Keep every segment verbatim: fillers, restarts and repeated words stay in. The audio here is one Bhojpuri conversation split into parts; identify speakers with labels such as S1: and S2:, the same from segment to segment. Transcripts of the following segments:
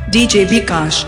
S1: DJ Vikas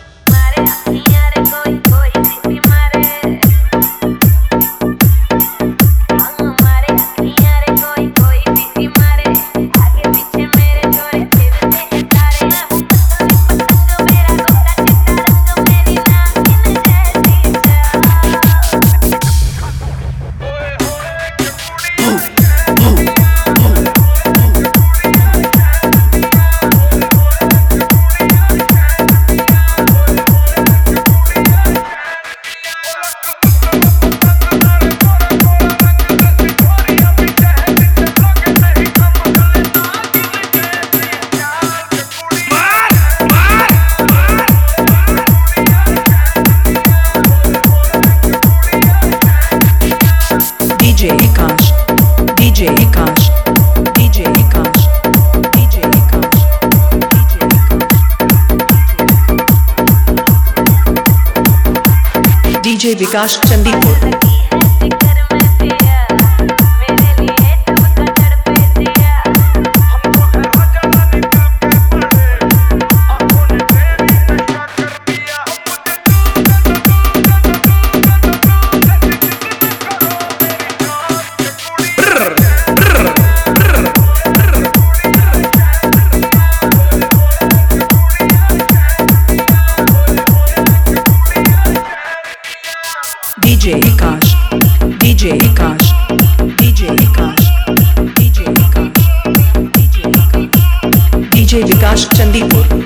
S1: DJ Vikas DJ Vikas DJ Vikas DJ Vikas DJ Vikas Chandipur DJ Vikas DJ Vikas DJ Vikas DJ Vikas DJ Vikas DJ Vikas Chandipur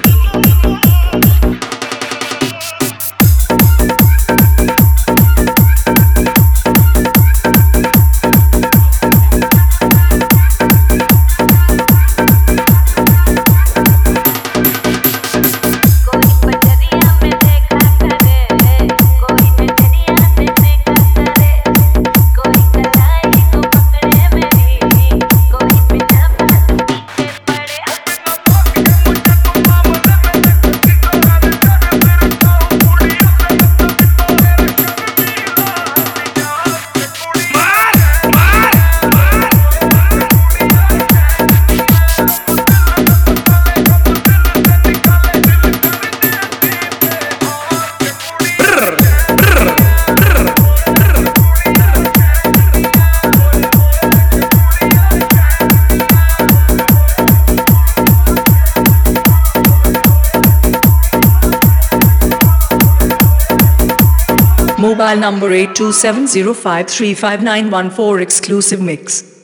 S1: Mobile number eight two seven zero five three five nine one four exclusive mix.